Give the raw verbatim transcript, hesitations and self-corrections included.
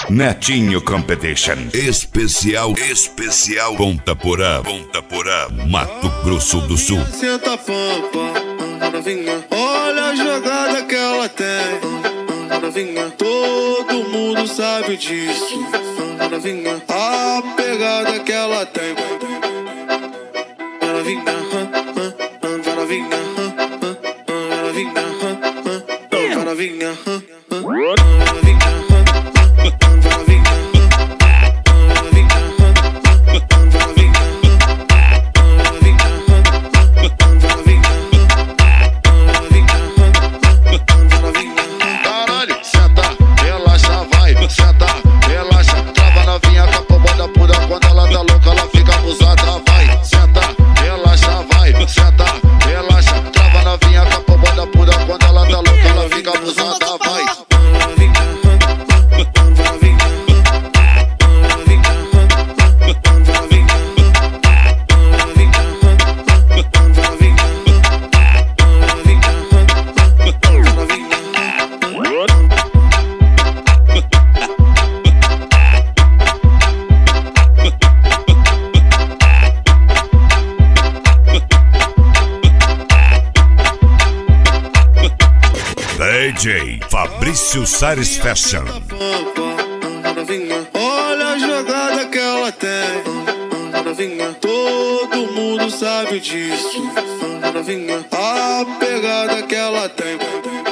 Netinho Competition. Especial, especial Ponta Porã, Ponta Porã, Mato Grosso do Sul. Senta a pampa, novinha. Olha a jogada que ela tem, novinha. Todo mundo sabe disso, novinha. A pegada que ela tem, novinha, novinha, novinha, novinha, novinha. D J Fabrício Sares Fashion. Olha a jogada que ela tem, novinha. Todo mundo sabe disso, novinha. A pegada que ela tem.